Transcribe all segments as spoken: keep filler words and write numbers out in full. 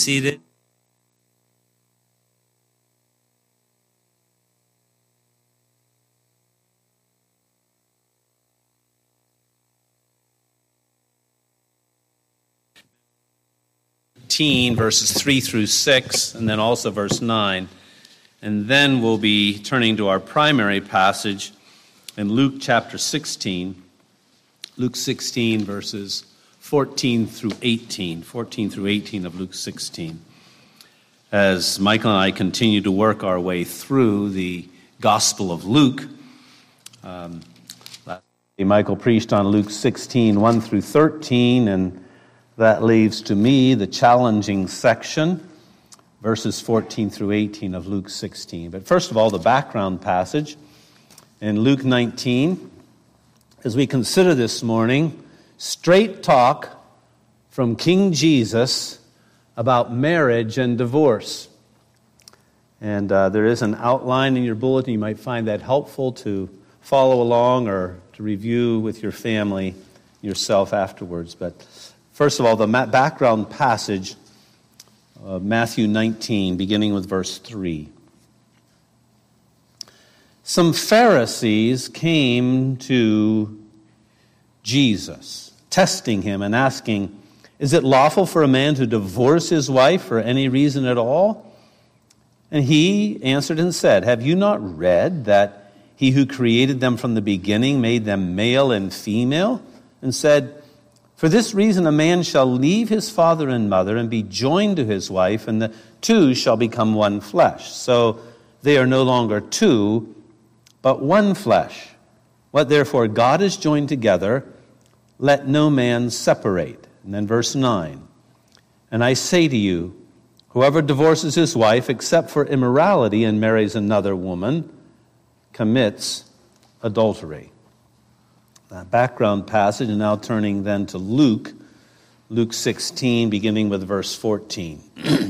Seated. Verses three through six, and then also verse nine. And then we'll be turning to our primary passage in Luke chapter sixteen. Luke sixteen, verses fourteen through eighteen. fourteen through eighteen of Luke sixteen. As Michael and I continue to work our way through the Gospel of Luke, um, Michael preached on Luke sixteen, one through thirteen, and that leaves to me the challenging section, verses fourteen through eighteen of Luke sixteen. But first of all, the background passage in Luke nineteen, as we consider this morning, straight talk from King Jesus about marriage and divorce. And uh, there is an outline in your bulletin. You might find that helpful to follow along or to review with your family yourself afterwards. But first of all, the background passage, uh, Matthew nineteen, beginning with verse three. Some Pharisees came to Jesus, testing him and asking, "Is it lawful for a man to divorce his wife for any reason at all?" And he answered and said, "Have you not read that he who created them from the beginning made them male and female, and said, 'For this reason a man shall leave his father and mother and be joined to his wife, and the two shall become one flesh.' So they are no longer two, but one flesh. What therefore God has joined together, let no man separate." And then verse nine. "And I say to you, whoever divorces his wife except for immorality and marries another woman commits adultery." That background passage, and now turning then to Luke, Luke sixteen, beginning with verse fourteen.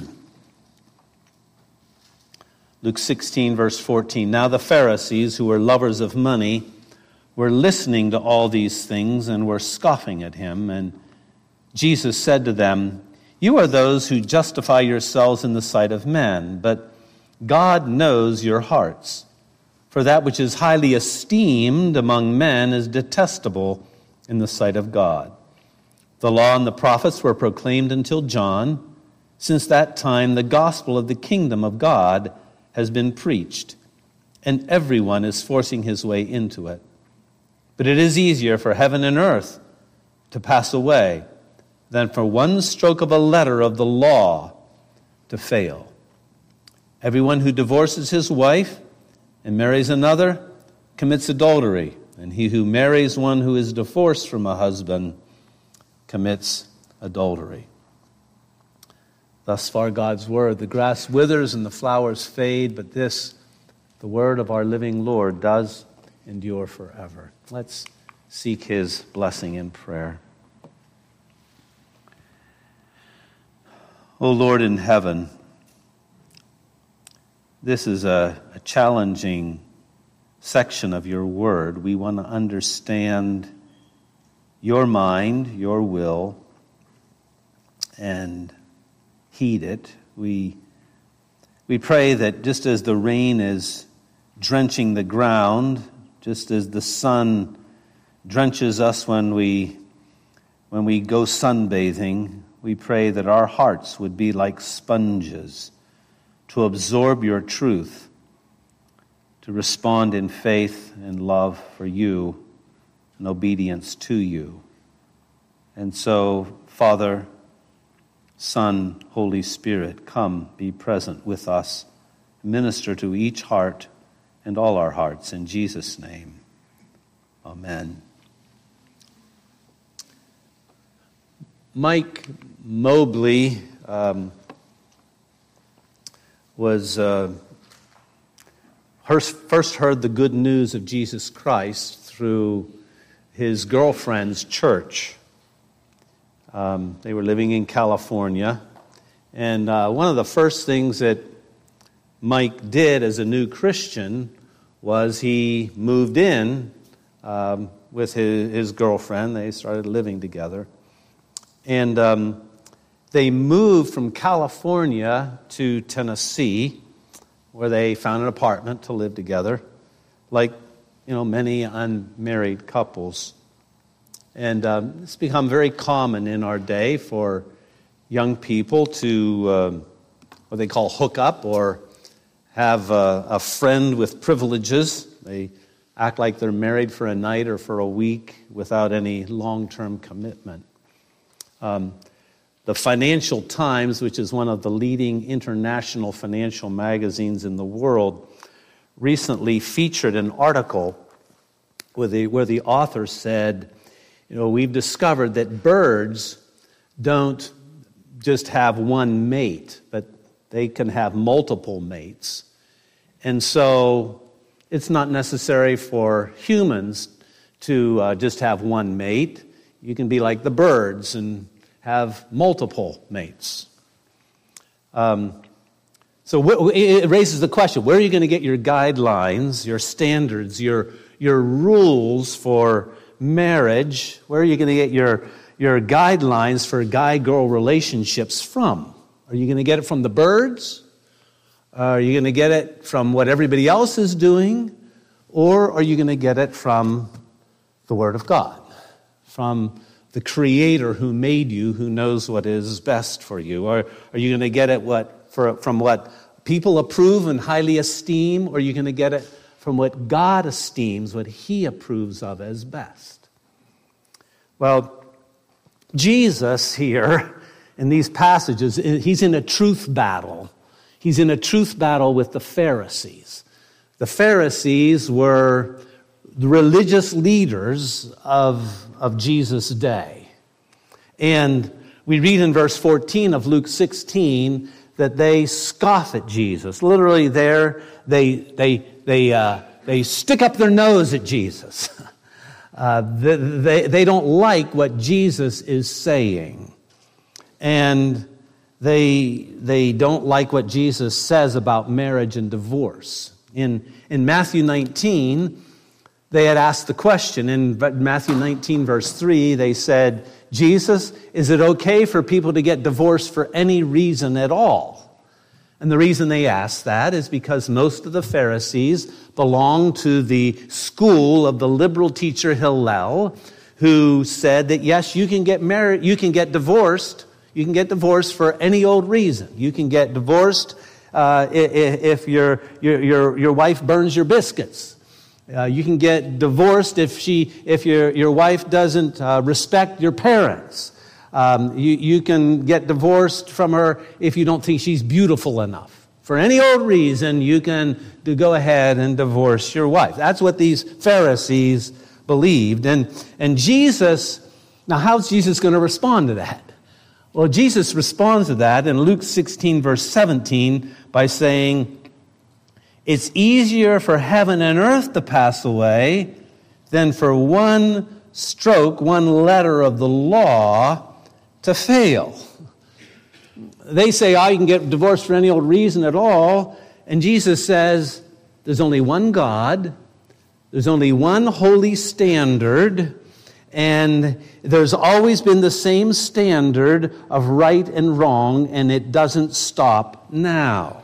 Luke sixteen, verse fourteen. "Now the Pharisees, who were lovers of money, were listening to all these things and were scoffing at him. And Jesus said to them, 'You are those who justify yourselves in the sight of men, but God knows your hearts. For that which is highly esteemed among men is detestable in the sight of God. The law and the prophets were proclaimed until John. Since that time, the gospel of the kingdom of God has been preached, and everyone is forcing his way into it. But it is easier for heaven and earth to pass away than for one stroke of a letter of the law to fail. Everyone who divorces his wife and marries another commits adultery, and he who marries one who is divorced from a husband commits adultery." Thus far God's word. The grass withers and the flowers fade, but this, the word of our living Lord, does endure forever. Let's seek his blessing in prayer. O Lord in heaven, this is a, a challenging section of your word. We want to understand your mind, your will, and heed it. We, we pray that just as the rain is drenching the ground, just as the sun drenches us when we, when we go sunbathing, we pray that our hearts would be like sponges to absorb your truth, to respond in faith and love for you and obedience to you. And so, Father, Son, Holy Spirit, come, be present with us, minister to each heart and all our hearts. In Jesus' name, amen. Mike Mobley um, was uh, first heard the good news of Jesus Christ through his girlfriend's church. Um, they were living in California, and uh, one of the first things that Mike did as a new Christian was he moved in um, with his, his girlfriend. They started living together. And um, They moved from California to Tennessee, where they found an apartment to live together, like, you know, many unmarried couples. And um, it's become very common in our day for young people to um, what they call hook up or have a, a friend with privileges. They act like they're married for a night or for a week without any long-term commitment. Um, the Financial Times, which is one of the leading international financial magazines in the world, recently featured an article where the, where the author said, you know, we've discovered that birds don't just have one mate, but they can have multiple mates. And so it's not necessary for humans to uh, just have one mate. You can be like the birds and have multiple mates. Um, so wh- it raises the question, where are you going to get your guidelines, your standards, your, your rules for marriage? Where are you going to get your, your guidelines for guy-girl relationships from? Are you going to get it from the birds? Are you going to get it from what everybody else is doing? Or are you going to get it from the Word of God? From the Creator who made you, who knows what is best for you? Or are you going to get it what for, from what people approve and highly esteem? Or are you going to get it from what God esteems, what He approves of as best? Well, Jesus here in these passages, He's in a truth battle. He's in a truth battle with the Pharisees. The Pharisees were the religious leaders of, of Jesus' day. And we read in verse fourteen of Luke sixteen that they scoff at Jesus. Literally there, they, they, they, uh, they stick up their nose at Jesus. Uh, they, they, they don't like what Jesus is saying. And they, they don't like what Jesus says about marriage and divorce. In, in Matthew nineteen, they had asked the question. In Matthew nineteen, verse three, they said, Jesus, is it okay for people to get divorced for any reason at all? And the reason they asked that is because most of the Pharisees belonged to the school of the liberal teacher Hillel, who said that, yes, you can get married, you can get divorced, you can get divorced for any old reason. You can get divorced uh, if your, your, your, your wife burns your biscuits. Uh, you can get divorced if she, if your, your wife doesn't uh, respect your parents. Um, you, you can get divorced from her if you don't think she's beautiful enough. For any old reason, you can do, go ahead and divorce your wife. That's what these Pharisees believed. And, and Jesus, now how's Jesus going to respond to that? Well, Jesus responds to that in Luke sixteen, verse seventeen, by saying, it's easier for heaven and earth to pass away than for one stroke, one letter of the law to fail. They say, oh, you can get divorced for any old reason at all. And Jesus says, there's only one God, there's only one holy standard, and there's always been the same standard of right and wrong, and it doesn't stop now.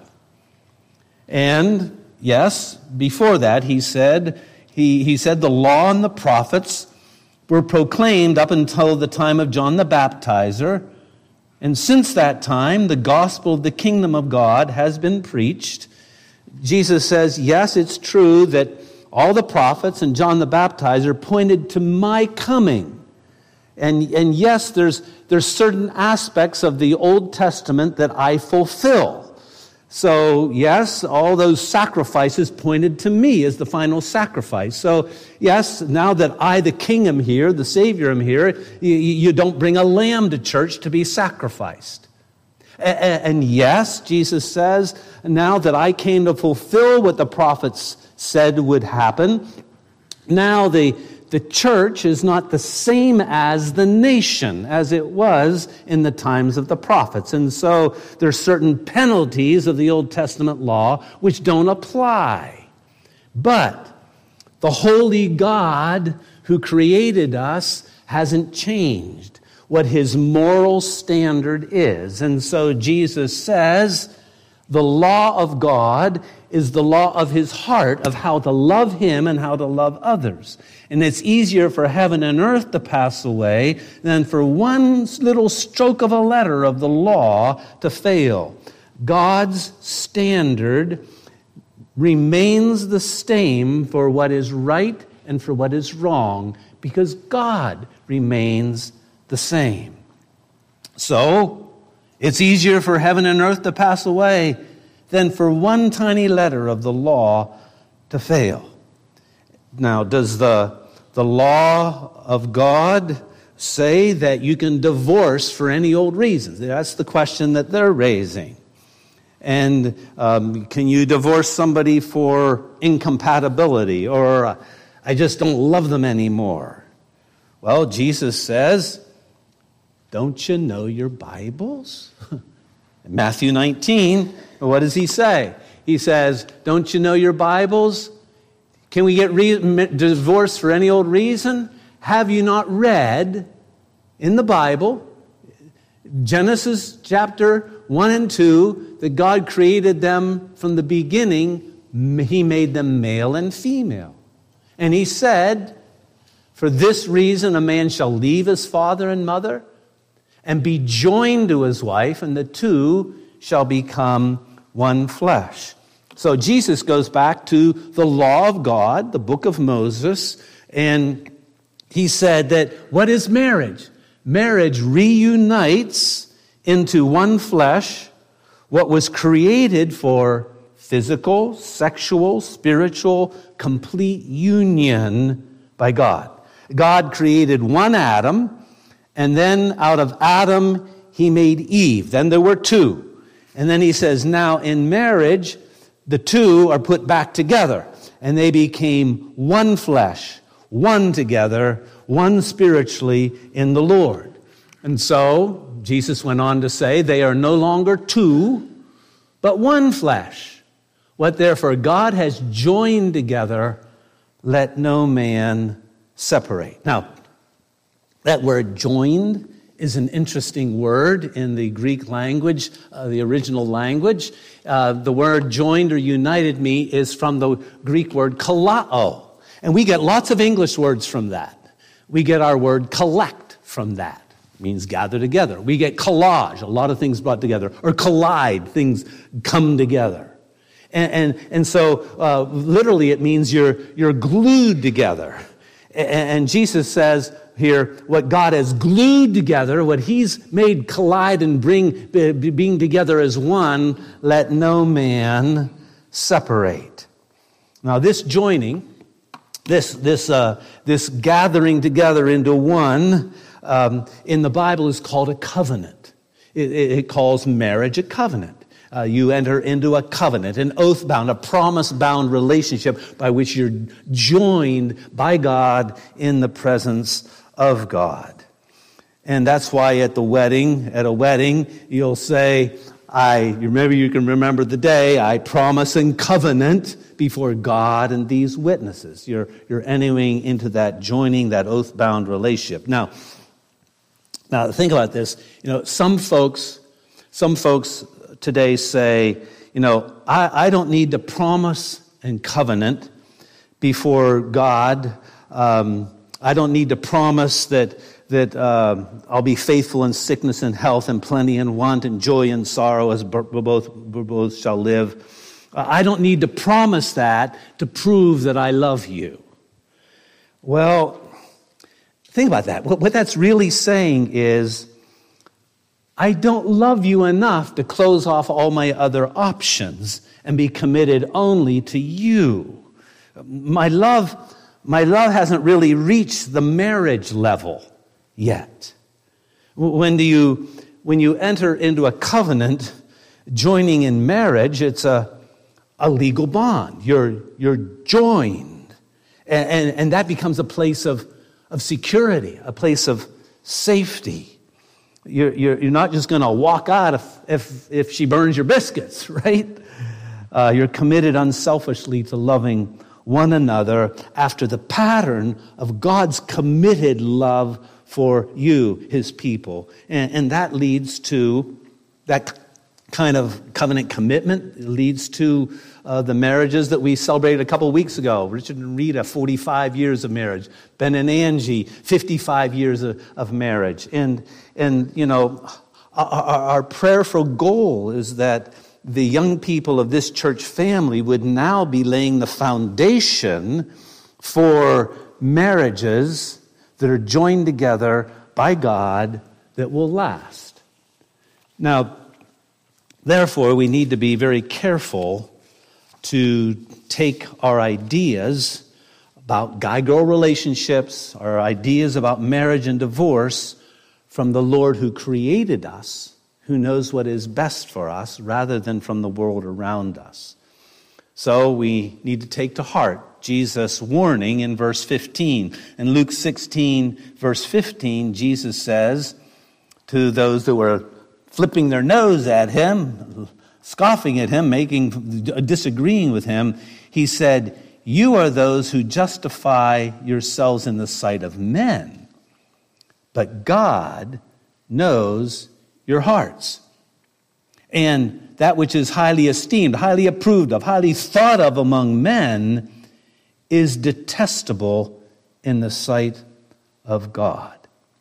And yes, before that, he said, he, he said the law and the prophets were proclaimed up until the time of John the Baptizer. And since that time, the gospel of the kingdom of God has been preached. Jesus says, yes, it's true that all the prophets and John the Baptizer pointed to my coming. And, and yes, there's, there's certain aspects of the Old Testament that I fulfill. So, yes, all those sacrifices pointed to me as the final sacrifice. So, yes, now that I, the King, am here, the Savior, am here, you, you don't bring a lamb to church to be sacrificed. And, and yes, Jesus says, now that I came to fulfill what the prophets said would happen, now the The church is not the same as the nation as it was in the times of the prophets. And so there's certain penalties of the Old Testament law which don't apply. But the holy God who created us hasn't changed. what his moral standard is. And so Jesus says the law of God is the law of his heart, of how to love him and how to love others. And it's easier for heaven and earth to pass away than for one little stroke of a letter of the law to fail. God's standard remains the same for what is right and for what is wrong, because God remains the same. So, it's easier for heaven and earth to pass away than for one tiny letter of the law to fail. Now, does the, the law of God say that you can divorce for any old reason? That's the question that they're raising. And um, can you divorce somebody for incompatibility, or uh, I just don't love them anymore? Well, Jesus says, don't you know your Bibles? In Matthew nineteen, what does he say? He says, don't you know your Bibles? Can we get re- divorced for any old reason? Have you not read in the Bible, Genesis chapter one and two, that God created them from the beginning, he made them male and female. And he said, for this reason a man shall leave his father and mother and be joined to his wife, and the two shall become one flesh. So Jesus goes back to the law of God, the book of Moses, and he said that what is marriage? Marriage reunites into one flesh what was created for physical, sexual, spiritual, complete union by God. God created one Adam, and then out of Adam he made Eve. Then there were two. And then he says, now in marriage, the two are put back together, and they became one flesh, one together, one spiritually in the Lord. And so Jesus went on to say, they are no longer two, but one flesh. What therefore God has joined together, let no man separate. Now, that word joined is an interesting word in the Greek language, uh, the original language. Uh, the word joined or united me is from the Greek word kalao. And we get lots of English words from that. We get our word collect from that. It means gather together. We get collage, a lot of things brought together. Or collide, things come together. And, and, and so uh, literally it means you're, you're glued together. And, and Jesus says here, what God has glued together, what he's made collide and bring be, being together as one, let no man separate. Now this joining, this this uh, this gathering together into one, um, in the Bible is called a covenant. It, it, it calls marriage a covenant. Uh, you enter into a covenant, an oath-bound, a promise-bound relationship by which you're joined by God in the presence of God. And that's why at the wedding, at a wedding, you'll say, I, maybe you can remember the day, I promise and covenant before God and these witnesses. You're, you're entering into that joining, that oath-bound relationship. Now, now think about this. You know, some folks, some folks today say, you know, I, I don't need to promise and covenant before God. Um, I don't need to promise that that uh, I'll be faithful in sickness and health and plenty and want and joy and sorrow as b- both both shall live. Uh, I don't need to promise that to prove that I love you. Well, think about that. What, what that's really saying is, I don't love you enough to close off all my other options and be committed only to you. My love, my love hasn't really reached the marriage level yet. When do you, when you enter into a covenant, joining in marriage, it's a, a legal bond. You're, you're joined. And, and, and that becomes a place of, of security, a place of safety. You're, you're, you're not just going to walk out if, if, if she burns your biscuits, right? Uh, you're committed unselfishly to loving one another after the pattern of God's committed love for you, his people. And, and that leads to that kind of covenant commitment. It leads to uh, the marriages that we celebrated a couple of weeks ago. Richard and Rita, forty-five years of marriage. Ben and Angie, fifty-five years of, of marriage. And, and you know, our, our prayerful goal is that the young people of this church family would now be laying the foundation for marriages that are joined together by God that will last. Now, therefore, we need to be very careful to take our ideas about guy-girl relationships, our ideas about marriage and divorce from the Lord who created us, who knows what is best for us, rather than from the world around us. So we need to take to heart Jesus' warning in verse fifteen. In Luke sixteen, verse fifteen, Jesus says to those that were flipping their nose at him, scoffing at him, making, disagreeing with him, he said, "You are those who justify yourselves in the sight of men, but God knows your hearts. And that which is highly esteemed, highly approved of, highly thought of among men is detestable in the sight of God."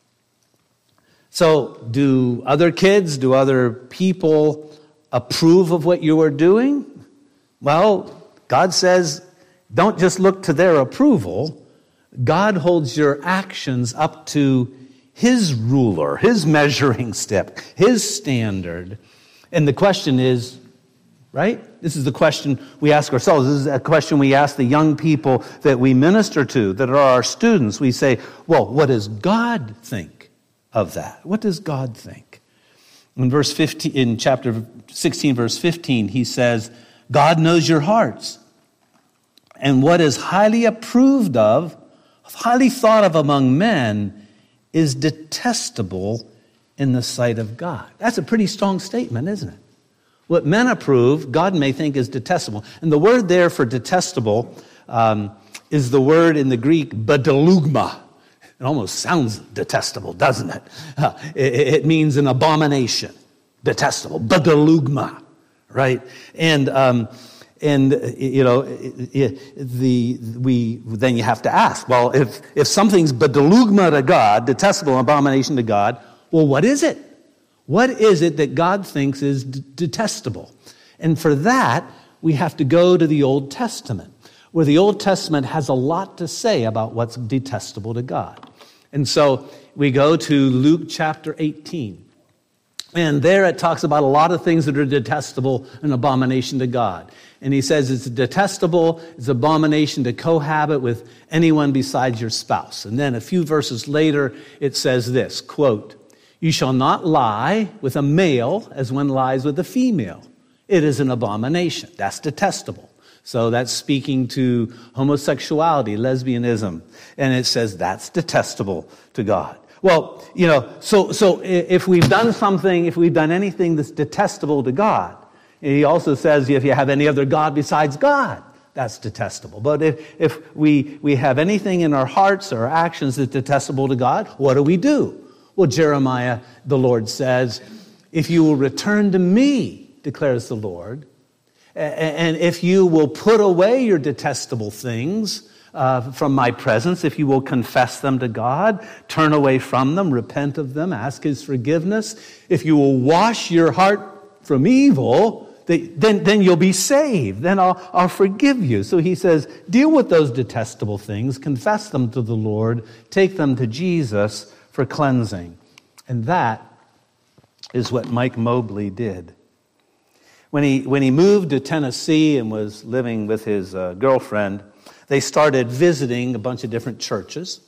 So, do other kids, do other people approve of what you are doing? Well, God says, don't just look to their approval. God holds your actions up to his ruler, his measuring stick, his standard. And the question is, right? This is the question we ask ourselves. This is a question we ask the young people that we minister to, that are our students. We say, well, what does God think of that? What does God think? In verse fifteen, in chapter sixteen, verse fifteen, he says, God knows your hearts. And what is highly approved of, highly thought of among men, is detestable in the sight of God. That's a pretty strong statement, isn't it? What men approve, God may think is detestable. And the word there for detestable um, is the word in the Greek, badalugma. It almost sounds detestable, doesn't it? Uh, it? It means an abomination, detestable, badalugma, right? And um, and you know, the we then you have to ask, well, if if something's badalugma to God, detestable, abomination to God, well, what is it? What is it that God thinks is d- detestable? And for that, we have to go to the Old Testament, where the Old Testament has a lot to say about what's detestable to God. And so we go to Luke chapter eighteen. And there it talks about a lot of things that are detestable and abomination to God. And he says it's detestable, it's abomination to cohabit with anyone besides your spouse. And then a few verses later, it says this, quote, "You shall not lie with a male as one lies with a female. It is an abomination." That's detestable. So that's speaking to homosexuality, lesbianism. And it says that's detestable to God. Well, you know, so so if we've done something, if we've done anything that's detestable to God, he also says if you have any other God besides God, that's detestable. But if, if we, we have anything in our hearts or our actions that's detestable to God, what do we do? Well, Jeremiah, the Lord says, if you will return to me, declares the Lord, and if you will put away your detestable things uh, from my presence, if you will confess them to God, turn away from them, repent of them, ask his forgiveness, if you will wash your heart from evil, then, then you'll be saved. Then I'll, I'll forgive you. So he says, deal with those detestable things, confess them to the Lord, take them to Jesus for cleansing. And that is what Mike Mobley did. When he when he moved to Tennessee and was living with his uh, girlfriend, they started visiting a bunch of different churches.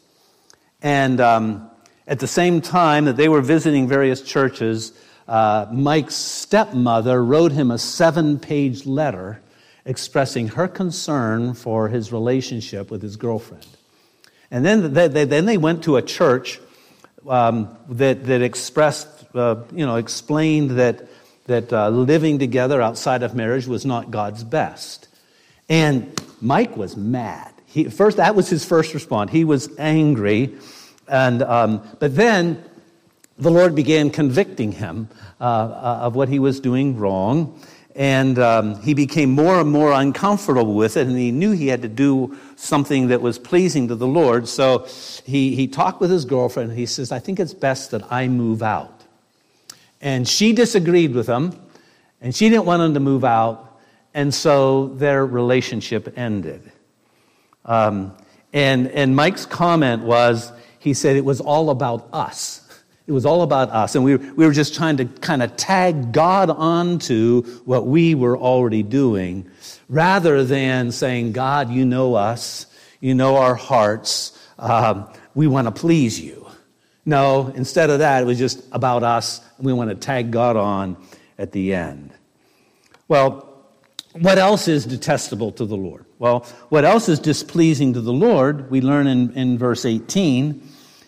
And um, at the same time that they were visiting various churches, uh, Mike's stepmother wrote him a seven-page letter expressing her concern for his relationship with his girlfriend. And then they, they, then they went to a church um, that that expressed, uh, you know, explained that that uh, living together outside of marriage was not God's best. And Mike was mad. He, first, that was his first response. He was angry And um, but then the Lord began convicting him uh, uh, of what he was doing wrong. And um, he became more and more uncomfortable with it, and he knew he had to do something that was pleasing to the Lord. So he, he talked with his girlfriend, and he says, I think it's best that I move out. And she disagreed with him, and she didn't want him to move out, and so their relationship ended. Um, and, and Mike's comment was, he said it was all about us. It was all about us, and we were, we were just trying to kind of tag God onto what we were already doing, rather than saying, God, you know us, you know our hearts, um, we want to please you. No, instead of that, it was just about us, and we want to tag God on at the end. Well, what else is detestable to the Lord? Well, what else is displeasing to the Lord, we learn in, in verse eighteen,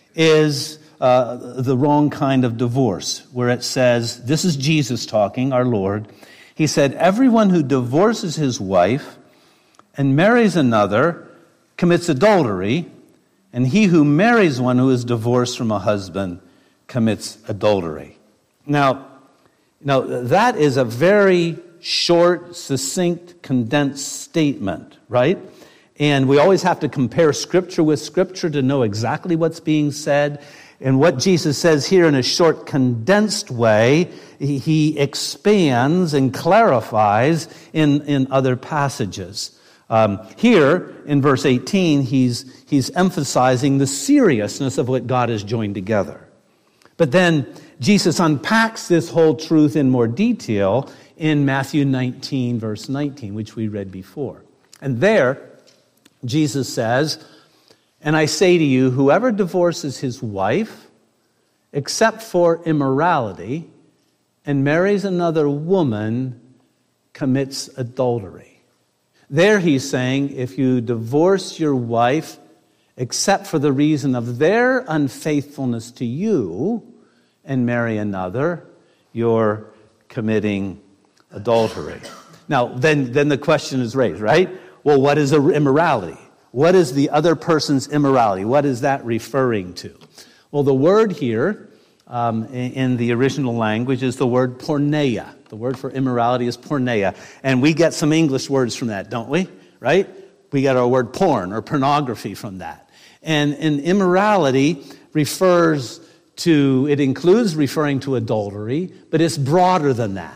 is Uh, the wrong kind of divorce, where it says, this is Jesus talking, our Lord. He said, everyone who divorces his wife and marries another commits adultery, and he who marries one who is divorced from a husband commits adultery. Now, now that is a very short, succinct, condensed statement, right? And we always have to compare Scripture with Scripture to know exactly what's being said. And what Jesus says here in a short, condensed way, he expands and clarifies in, in other passages. Um, here, in verse eighteen, he's, he's emphasizing the seriousness of what God has joined together. But then Jesus unpacks this whole truth in more detail in Matthew nineteen, verse nineteen, which we read before. And there, Jesus says, and I say to you, whoever divorces his wife, except for immorality, and marries another woman, commits adultery. There he's saying, if you divorce your wife, except for the reason of their unfaithfulness to you, and marry another, you're committing adultery. Now, then, then the question is raised, right? Well, what is immorality? What is the other person's immorality? What is that referring to? Well, the word here um, in, in the original language is the word porneia. The word for immorality is porneia. And we get some English words from that, don't we? Right? We get our word porn or pornography from that. And, and immorality refers to, it includes referring to adultery, but it's broader than that.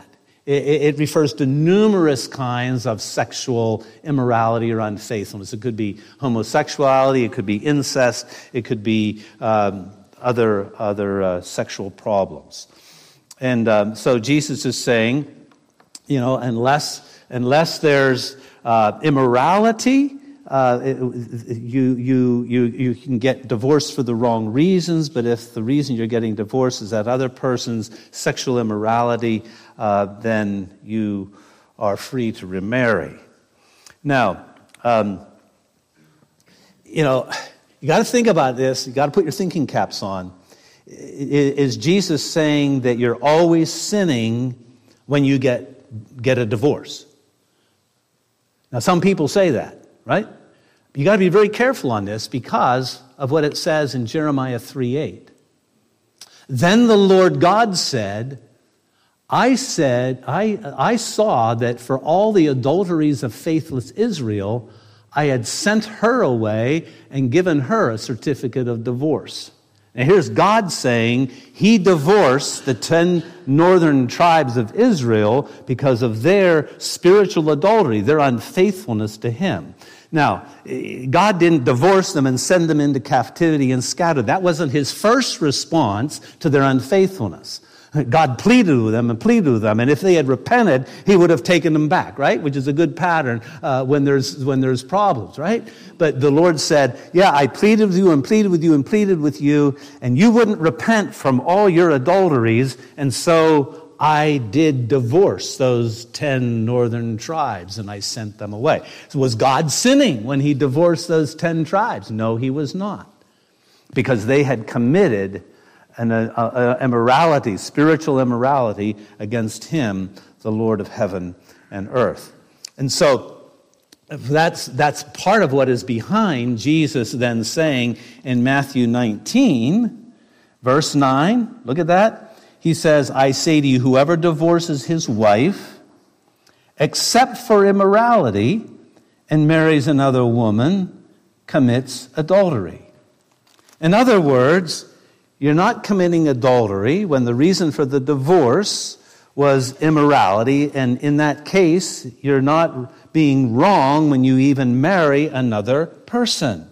It refers to numerous kinds of sexual immorality or unfaithfulness. It could be homosexuality, it could be incest, it could be um, other other uh, sexual problems. And um, so Jesus is saying, you know, unless unless there's uh, immorality, uh, it, you you you you can get divorced for the wrong reasons. But if the reason you're getting divorced is that other person's sexual immorality, Uh, then you are free to remarry. Now, um, you know, you got to think about this. You got to put your thinking caps on. Is Jesus saying that you're always sinning when you get get a divorce? Now, some people say that, right? You got to be very careful on this because of what it says in Jeremiah three eight. Then the Lord God said, I said, I, I saw that for all the adulteries of faithless Israel, I had sent her away and given her a certificate of divorce. Now here's God saying he divorced the ten northern tribes of Israel because of their spiritual adultery, their unfaithfulness to him. Now, God didn't divorce them and send them into captivity and scatter. That wasn't his first response to their unfaithfulness. God pleaded with them and pleaded with them, and if they had repented, he would have taken them back, right? Which is a good pattern uh, when there's when there's problems, right? But the Lord said, yeah, I pleaded with you and pleaded with you and pleaded with you, and you wouldn't repent from all your adulteries, and so I did divorce those ten northern tribes, and I sent them away. So was God sinning when he divorced those ten tribes? No, he was not, because they had committed an uh, uh, immorality, spiritual immorality against him, the Lord of heaven and earth. And so That's, that's part of what is behind Jesus then saying in Matthew nineteen, verse nine, look at that. He says, I say to you, whoever divorces his wife, except for immorality, and marries another woman, commits adultery. In other words, you're not committing adultery when the reason for the divorce was immorality, and in that case, you're not being wrong when you even marry another person.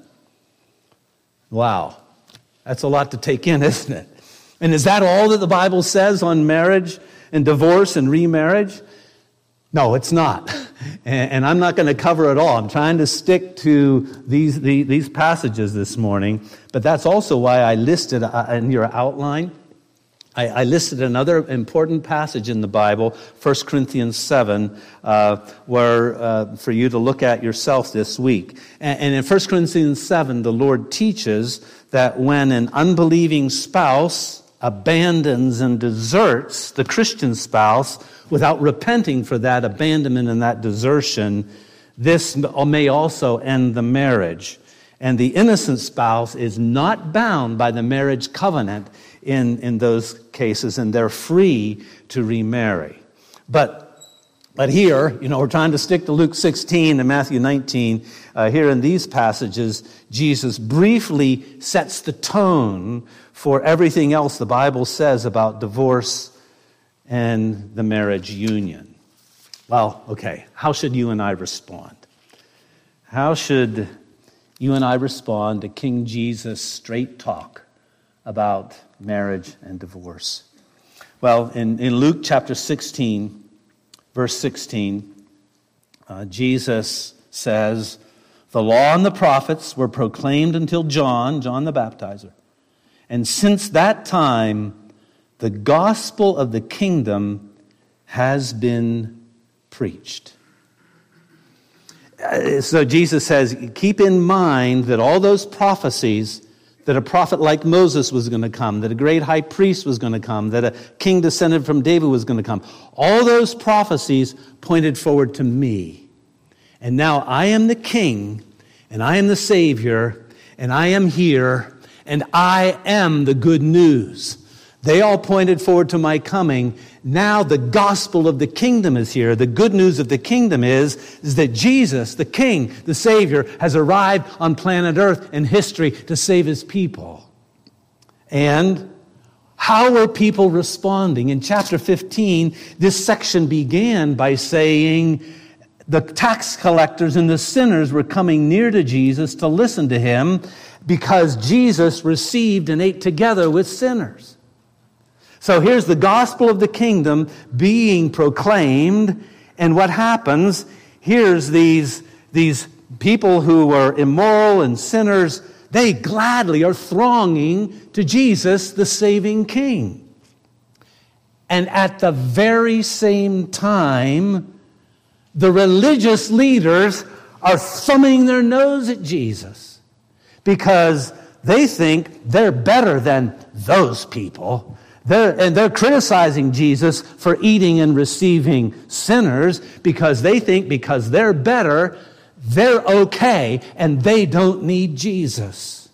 Wow, that's a lot to take in, isn't it? And is that all that the Bible says on marriage and divorce and remarriage? No, it's not. And, and I'm not going to cover it all. I'm trying to stick to these, the, these passages this morning. But that's also why I listed uh, in your outline, I, I listed another important passage in the Bible, First Corinthians seven, uh, where uh, for you to look at yourself this week. And, and in First Corinthians seven, the Lord teaches that when an unbelieving spouse abandons and deserts the Christian spouse without repenting for that abandonment and that desertion, this may also end the marriage. And the innocent spouse is not bound by the marriage covenant in, in those cases, and they're free to remarry. But, but here, you know, we're trying to stick to Luke sixteen and Matthew nineteen. Uh, here in these passages, Jesus briefly sets the tone for everything else the Bible says about divorce and the marriage union. Well, okay, how should you and I respond? How should you and I respond to King Jesus' straight talk about marriage and divorce? Well, in, in Luke chapter sixteen, verse sixteen, uh, Jesus says, the law and the prophets were proclaimed until John, John the Baptizer. And since that time, the gospel of the kingdom has been preached. So Jesus says, keep in mind that all those prophecies, that a prophet like Moses was going to come, that a great high priest was going to come, that a king descended from David was going to come. All those prophecies pointed forward to me. And now I am the king, and I am the Savior, and I am here, and I am the good news. They all pointed forward to my coming. Now the gospel of the kingdom is here. The good news of the kingdom is, is that Jesus, the King, the Savior, has arrived on planet Earth in history to save his people. And how were people responding? In chapter fifteen, this section began by saying the tax collectors and the sinners were coming near to Jesus to listen to him because Jesus received and ate together with sinners. So here's the gospel of the kingdom being proclaimed, and what happens? Here's these, these people who are immoral and sinners, they gladly are thronging to Jesus, the saving King. And at the very same time, the religious leaders are thumbing their nose at Jesus because they think they're better than those people. They're, and they're criticizing Jesus for eating and receiving sinners because they think because they're better, they're okay, and they don't need Jesus.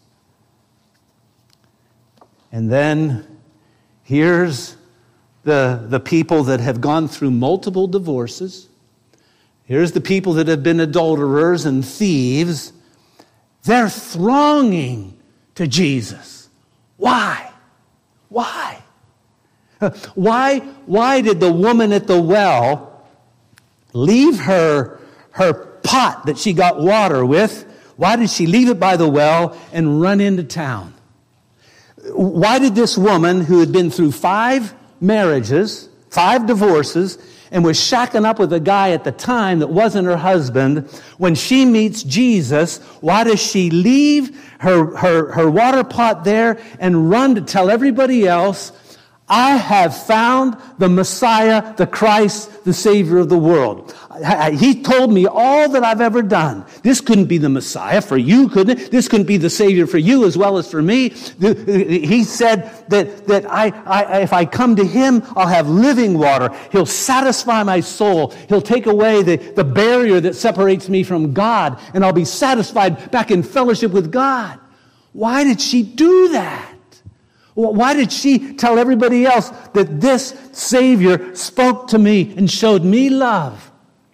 And then here's the, the people that have gone through multiple divorces. Here's the people that have been adulterers and thieves. They're thronging to Jesus. Why? Why? Why, why did the woman at the well leave her, her pot that she got water with? Why did she leave it by the well and run into town? Why did this woman, who had been through five marriages, five divorces, and was shacking up with a guy at the time that wasn't her husband, when she meets Jesus, why does she leave her, her, her water pot there and run to tell everybody else, I have found the Messiah, the Christ, the Savior of the world? he told me all that I've ever done. This couldn't be the Messiah for you, couldn't it? This couldn't be the Savior for you as well as for me. He said that, that I, I, if I come to him, I'll have living water. He'll satisfy my soul. He'll take away the, the barrier that separates me from God, and I'll be satisfied back in fellowship with God. Why did she do that? Why did she tell everybody else that this Savior spoke to me and showed me love?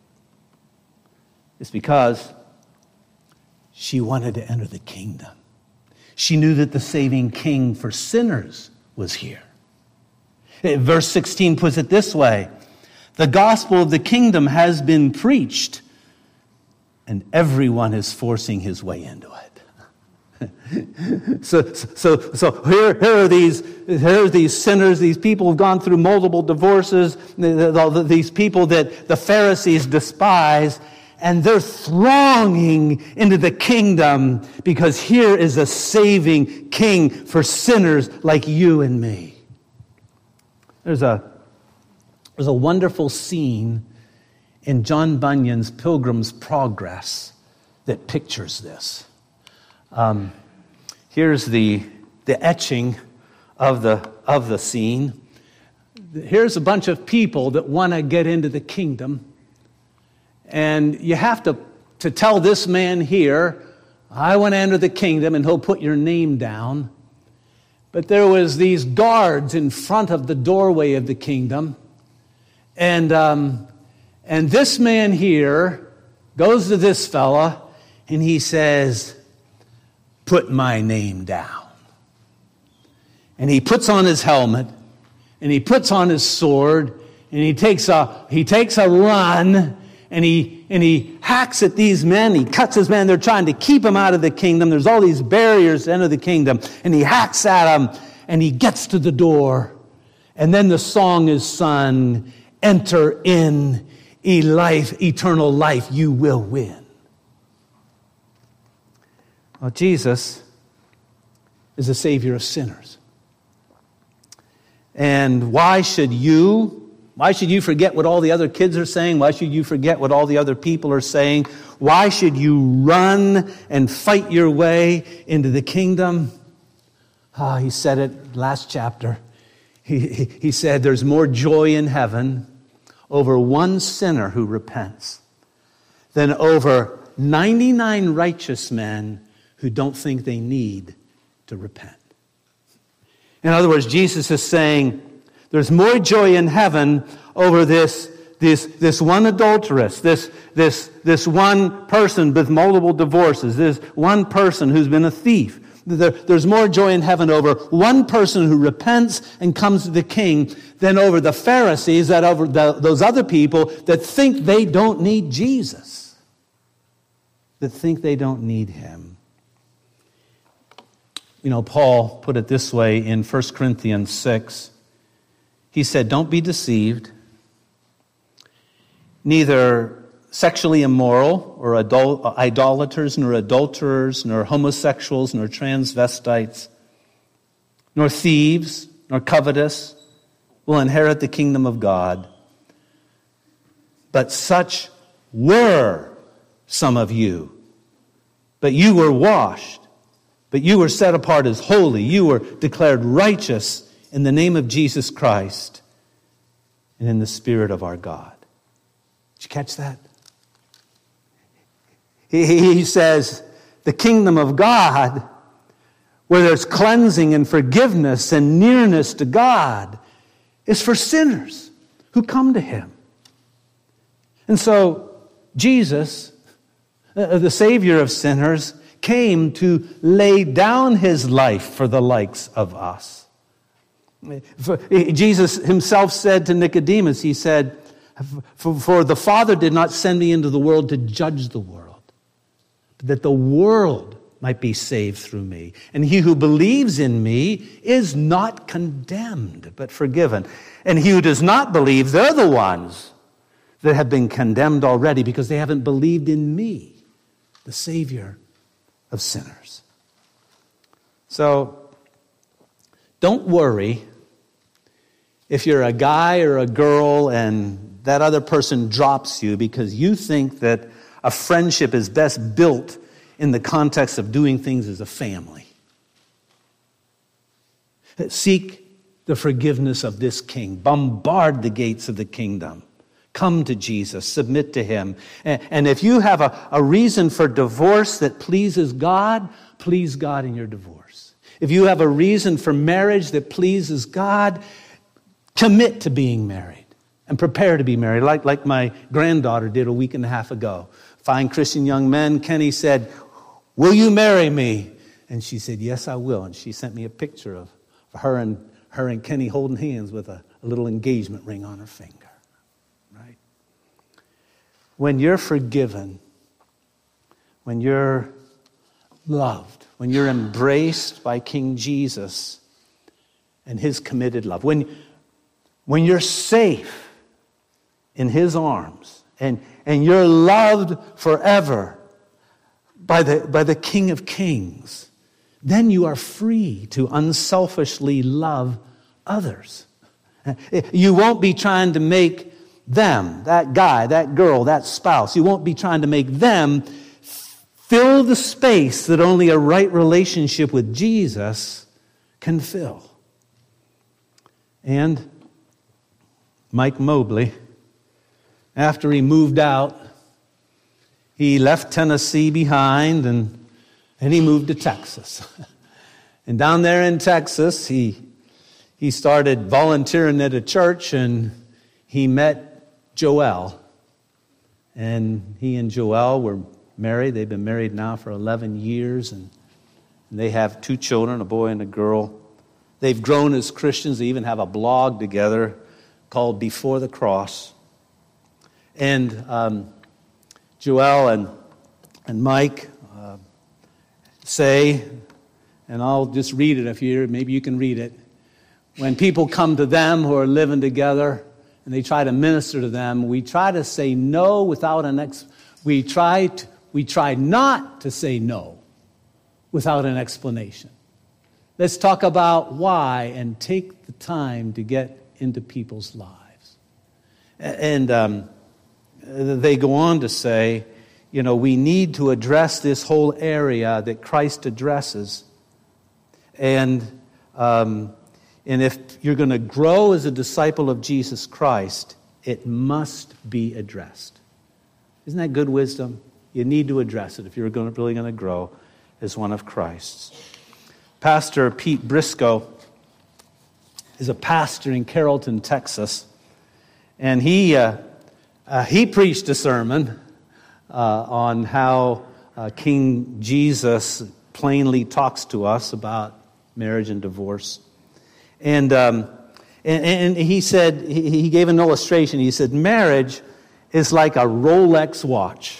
It's because she wanted to enter the kingdom. She knew that the saving King for sinners was here. Verse sixteen puts it this way: the gospel of the kingdom has been preached, and everyone is forcing his way into it. so, so, so here, here are these, here are these sinners. These people who've gone through multiple divorces. These people that the Pharisees despise, and they're thronging into the kingdom because here is a saving King for sinners like you and me. There's a there's a wonderful scene in John Bunyan's Pilgrim's Progress that pictures this. Um, here's the the etching of the of the scene. Here's a bunch of people that want to get into the kingdom, and you have to to tell this man here, I want to enter the kingdom, and he'll put your name down. But there was these guards in front of the doorway of the kingdom, and um, and this man here goes to this fella, and he says, put my name down. And he puts on his helmet, and he puts on his sword, and he takes a he takes a run, and he and he hacks at these men. He cuts his men. They're trying to keep him out of the kingdom. There's all these barriers to enter the kingdom, and he hacks at them, and he gets to the door, and then the song is sung: "Enter in, e life, eternal life, you will win." Well, Jesus is the Savior of sinners. And why should you, why should you forget what all the other kids are saying? Why should you forget what all the other people are saying? Why should you run and fight your way into the kingdom? Ah, oh, he said it last chapter. He, he, he said there's more joy in heaven over one sinner who repents than over ninety-nine righteous men who don't think they need to repent. In other words, Jesus is saying there's more joy in heaven over this, this, this one adulteress, this, this, this one person with multiple divorces, this one person who's been a thief. There, there's more joy in heaven over one person who repents and comes to the King than over the Pharisees, that over the, those other people that think they don't need Jesus, that think they don't need him. You know, Paul put it this way in First Corinthians six. He said, don't be deceived. Neither sexually immoral or adul- idolaters, nor adulterers, nor homosexuals, nor transvestites, nor thieves, nor covetous will inherit the kingdom of God. But such were some of you. But you were washed. But you were set apart as holy. You were declared righteous in the name of Jesus Christ and in the Spirit of our God. Did you catch that? He, he says, the kingdom of God, where there's cleansing and forgiveness and nearness to God, is for sinners who come to him. And so Jesus, the Savior of sinners, came to lay down his life for the likes of us. Jesus himself said to Nicodemus, he said, for, for the Father did not send me into the world to judge the world, but that the world might be saved through me. And he who believes in me is not condemned, but forgiven. And he who does not believe, they're the ones that have been condemned already because they haven't believed in me, the Savior of sinners. So, don't worry if you're a guy or a girl and that other person drops you because you think that a friendship is best built in the context of doing things as a family. Seek the forgiveness of this king. Bombard the gates of the kingdom. Come to Jesus. Submit to him. And if you have a, a reason for divorce that pleases God, please God in your divorce. If you have a reason for marriage that pleases God, commit to being married and prepare to be married, like, like my granddaughter did a week and a half ago. Fine Christian young men. Kenny said, "Will you marry me?" And she said, "Yes, I will." And she sent me a picture of her and her and Kenny holding hands with a, a little engagement ring on her finger. Right? When you're forgiven, when you're loved, when you're embraced by King Jesus and his committed love, when, when you're safe in his arms and, and you're loved forever by the, by the King of Kings, then you are free to unselfishly love others. You won't be trying to make them, that guy, that girl, that spouse, you won't be trying to make them fill the space that only a right relationship with Jesus can fill. And Mike Mobley, after he moved out, he left Tennessee behind and And he moved to Texas. And down there in Texas, he he started volunteering at a church, and he met Joelle. And he and Joelle were married. They've been married now for eleven years, and, and they have two children, a boy and a girl. They've grown as Christians. They even have a blog together called Before the Cross. And um, Joelle and, and Mike say, and I'll just read it if you maybe you can read it. When people come to them who are living together and they try to minister to them, we try to say no without an ex. We try to, we try not to say no without an explanation. Let's talk about why and take the time to get into people's lives. And um, they go on to say, you know, we need to address this whole area that Christ addresses. And, um, and if you're going to grow as a disciple of Jesus Christ, it must be addressed. Isn't that good wisdom? You need to address it if you're going to, really going to grow as one of Christ's. Pastor Pete Briscoe is a pastor in Carrollton, Texas. And he, uh, uh, he preached a sermon Uh, on how uh, King Jesus plainly talks to us about marriage and divorce. And um, and, and he said, he, he gave an illustration. He said, marriage is like a Rolex watch.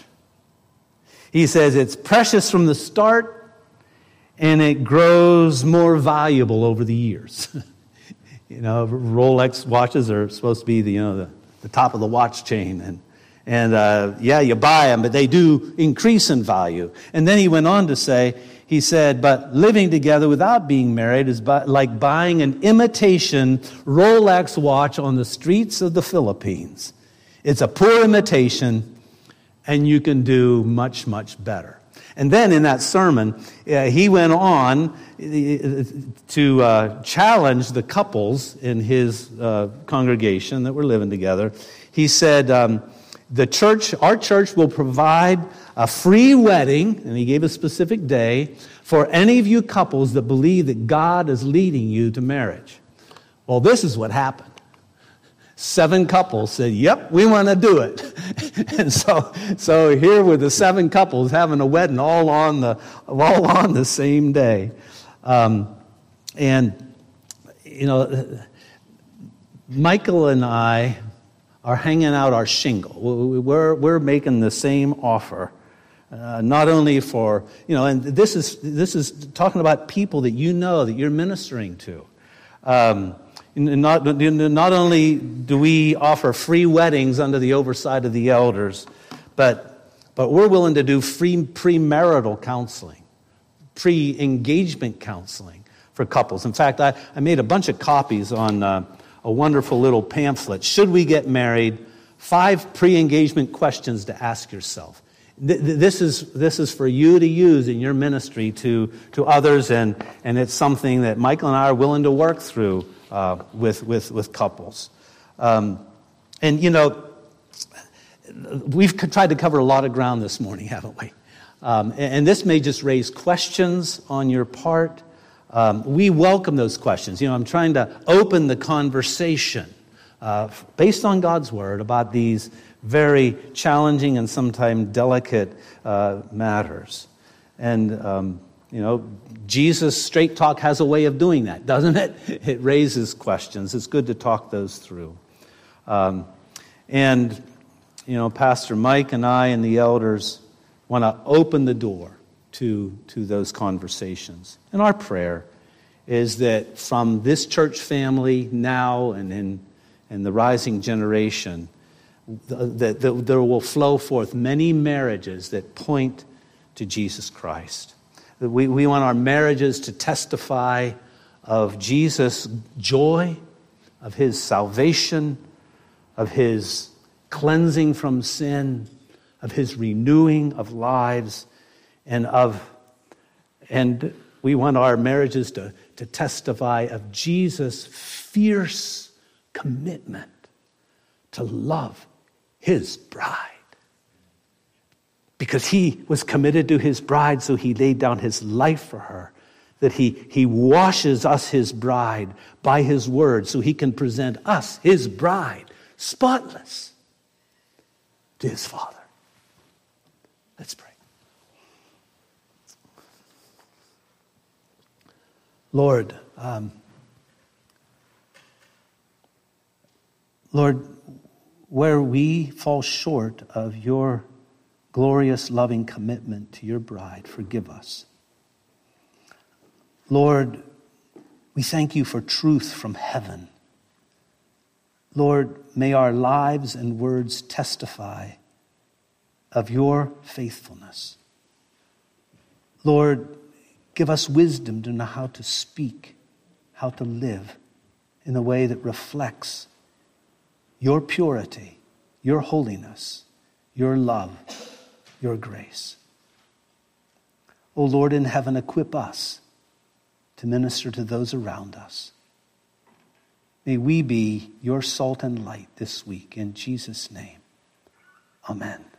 He says it's precious from the start, and it grows more valuable over the years. You know, Rolex watches are supposed to be the, you know, the, the top of the watch chain, and And, uh, yeah, you buy them, but they do increase in value. And then he went on to say, he said, but living together without being married is bu- like buying an imitation Rolex watch on the streets of the Philippines. It's a poor imitation, and you can do much, much better. And then in that sermon, uh, he went on to uh, challenge the couples in his uh, congregation that were living together. He said, um, The church, our church will provide a free wedding, and he gave a specific day, for any of you couples that believe that God is leading you to marriage. Well, this is what happened. Seven couples said, yep, we want to do it. And so so here were the seven couples having a wedding all on the all on the same day. Um, and, you know, Michael and I are hanging out our shingle. We're, we're making the same offer, uh, not only for, you know, and this is this is talking about people that you know, that you're ministering to. Um, not, not only do we offer free weddings under the oversight of the elders, but but we're willing to do free premarital counseling, pre-engagement counseling for couples. In fact, I, I made a bunch of copies on uh, a wonderful little pamphlet, Should We Get Married? Five pre-engagement questions to ask yourself. This is this is for you to use in your ministry to, to others, and, and it's something that Michael and I are willing to work through uh, with, with, with couples. Um, and, you know, we've tried to cover a lot of ground this morning, haven't we? Um, and, and this may just raise questions on your part. Um, we welcome those questions. You know, I'm trying to open the conversation uh, based on God's Word about these very challenging and sometimes delicate uh, matters. And, um, you know, Jesus' Straight Talk has a way of doing that, doesn't it? It raises questions. It's good to talk those through. Um, and, you know, Pastor Mike and I and the elders want to open the door to, to those conversations. And our prayer is that from this church family now and in, in the rising generation, that there will flow forth many marriages that point to Jesus Christ. We, we want our marriages to testify of Jesus' joy, of his salvation, of his cleansing from sin, of his renewing of lives, and of and we want our marriages to, to testify of Jesus' fierce commitment to love his bride. Because he was committed to his bride, so he laid down his life for her. That he, he washes us, his bride, by his word, so he can present us, his bride, spotless, to his Father. Let's pray. Lord, um, Lord, where we fall short of your glorious, loving commitment to your bride, forgive us. Lord, we thank you for truth from heaven. Lord, may our lives and words testify of your faithfulness. Lord, give us wisdom to know how to speak, how to live in a way that reflects your purity, your holiness, your love, your grace. O Lord in heaven, equip us to minister to those around us. May we be your salt and light this week. In Jesus' name, amen.